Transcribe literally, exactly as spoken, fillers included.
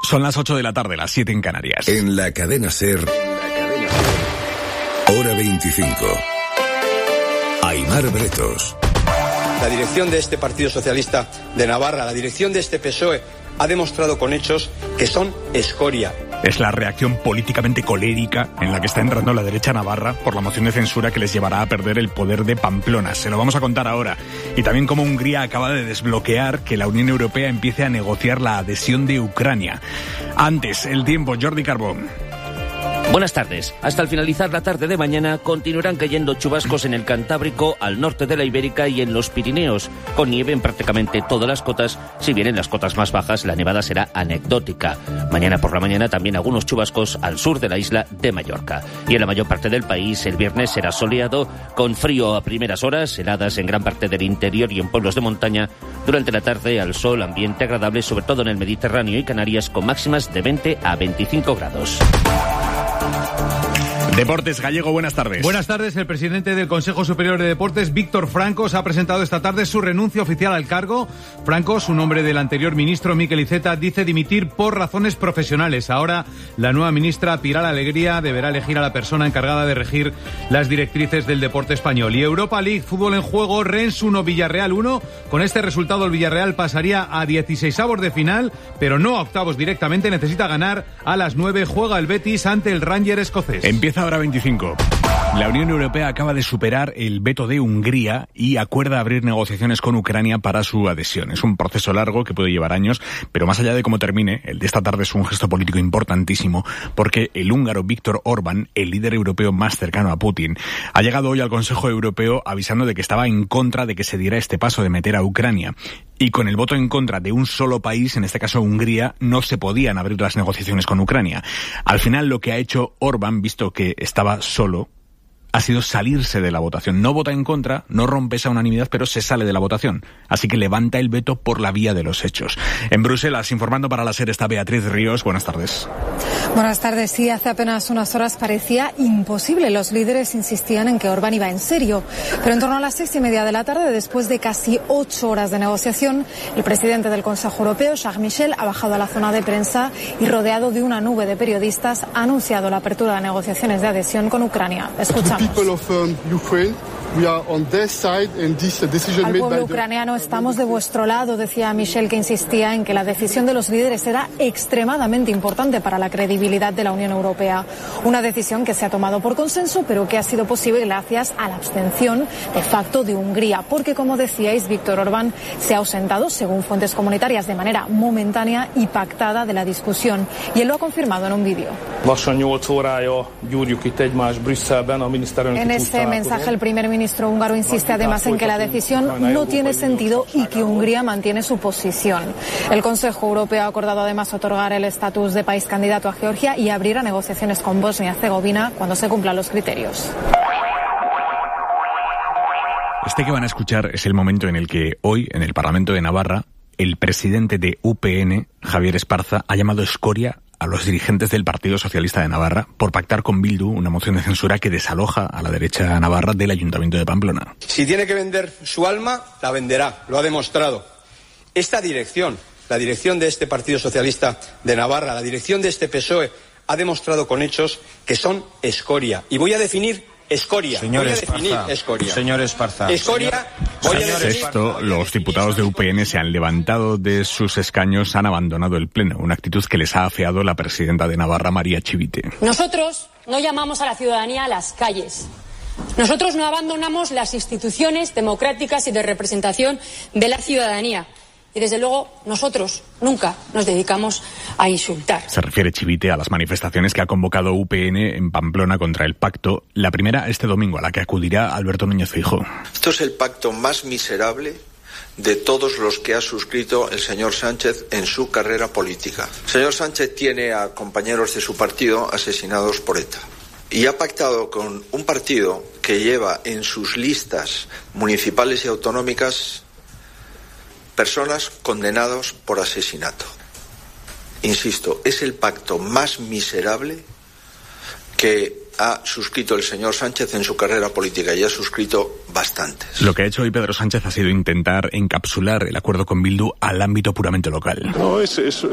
Son las ocho de la tarde, las siete en Canarias. En la cadena SER, hora veinticinco. Aimar Bretos. La dirección de este Partido Socialista de Navarra, la dirección de este P S O E, ha demostrado con hechos que son escoria. Es la reacción políticamente colérica en la que está entrando la derecha navarra por la moción de censura que les llevará a perder el poder de Pamplona. Se lo vamos a contar ahora. Y también cómo Hungría acaba de desbloquear que la Unión Europea empiece a negociar la adhesión de Ucrania. Antes, el tiempo, Jordi Carbón. Buenas tardes. Hasta el finalizar la tarde de mañana continuarán cayendo chubascos en el Cantábrico, al norte de la Ibérica y en los Pirineos, con nieve en prácticamente todas las cotas. Si bien en las cotas más bajas la nevada será anecdótica. Mañana por la mañana también algunos chubascos al sur de la isla de Mallorca. Y en la mayor parte del país el viernes será soleado, con frío a primeras horas, heladas en gran parte del interior y en pueblos de montaña. Durante la tarde al sol, ambiente agradable, sobre todo en el Mediterráneo y Canarias, con máximas de veinte a veinticinco grados. Deportes Gallego, buenas tardes. Buenas tardes. El presidente del Consejo Superior de Deportes, Víctor Francos, ha presentado esta tarde su renuncia oficial al cargo. Francos, un nombre del anterior ministro Miquel Iceta, dice dimitir por razones profesionales. Ahora, la nueva ministra Pilar Alegría deberá elegir a la persona encargada de regir las directrices del deporte español. Y Europa League, fútbol en juego, Rennes uno, Villarreal uno. Con este resultado el Villarreal pasaría a dieciseisavos de final, pero no a octavos directamente. Necesita ganar a las nueve. Juega el Betis ante el Ranger escocés. Empieza ahora veinticinco. La Unión Europea acaba de superar el veto de Hungría y acuerda abrir negociaciones con Ucrania para su adhesión. Es un proceso largo que puede llevar años, pero más allá de cómo termine, el de esta tarde es un gesto político importantísimo porque el húngaro Viktor Orbán, el líder europeo más cercano a Putin, ha llegado hoy al Consejo Europeo avisando de que estaba en contra de que se diera este paso de meter a Ucrania. Y con el voto en contra de un solo país, en este caso Hungría, no se podían abrir las negociaciones con Ucrania. Al final lo que ha hecho Orbán, visto que estaba solo, ha sido salirse de la votación. No vota en contra, no rompe esa unanimidad, pero se sale de la votación. Así que levanta el veto por la vía de los hechos. En Bruselas, informando para la SER, está Beatriz Ríos. Buenas tardes. Buenas tardes. Sí, hace apenas unas horas parecía imposible. Los líderes insistían en que Orbán iba en serio. Pero en torno a las seis y media de la tarde, después de casi ocho horas de negociación, el presidente del Consejo Europeo, Charles Michel, ha bajado a la zona de prensa y, rodeado de una nube de periodistas, ha anunciado la apertura de negociaciones de adhesión con Ucrania. Escuchamos. Al pueblo ucraniano, estamos de vuestro lado, decía Michel, que insistía en que la decisión de los líderes era extremadamente importante para la credibilidad de la Unión Europea. Una decisión que se ha tomado por consenso, pero que ha sido posible gracias a la abstención de facto de Hungría, porque, como decíais, Víctor Orbán se ha ausentado, según fuentes comunitarias, de manera momentánea y pactada de la discusión. Y él lo ha confirmado en un vídeo. En este mensaje, el primer ministro húngaro insiste además en que la decisión no tiene sentido y que Hungría mantiene su posición. El Consejo Europeo ha acordado además otorgar el estatus de país candidato a Georgia y abrir a negociaciones con Bosnia-Herzegovina cuando se cumplan los criterios. Este que van a escuchar es el momento en el que hoy, en el Parlamento de Navarra, el presidente de U P N, Javier Esparza, ha llamado escoria a los dirigentes del Partido Socialista de Navarra por pactar con Bildu una moción de censura que desaloja a la derecha navarra del Ayuntamiento de Pamplona. Si tiene que vender su alma, la venderá, lo ha demostrado. Esta dirección, la dirección de este Partido Socialista de Navarra, la dirección de este P S O E, ha demostrado con hechos que son escoria. Y voy a definir escoria. Señor voy a Esparza, definir escoria. Señor Esparza. Escoria. Voy a definir... Esto, los diputados de U P N se han levantado de sus escaños, han abandonado el pleno, una actitud que les ha afeado la presidenta de Navarra, María Chivite. Nosotros no llamamos a la ciudadanía a las calles. Nosotros no abandonamos las instituciones democráticas y de representación de la ciudadanía. Y desde luego nosotros nunca nos dedicamos a insultar. Se refiere Chivite a las manifestaciones que ha convocado U P N en Pamplona contra el pacto. La primera este domingo, a la que acudirá Alberto Núñez Feijóo. Esto es el pacto más miserable de todos los que ha suscrito el señor Sánchez en su carrera política. El señor Sánchez tiene a compañeros de su partido asesinados por ETA. Y ha pactado con un partido que lleva en sus listas municipales y autonómicas personas condenadas por asesinato. Insisto, es el pacto más miserable que ha suscrito el señor Sánchez en su carrera política, y ha suscrito bastantes. Lo que ha hecho hoy Pedro Sánchez ha sido intentar encapsular el acuerdo con Bildu al ámbito puramente local. No, es, es,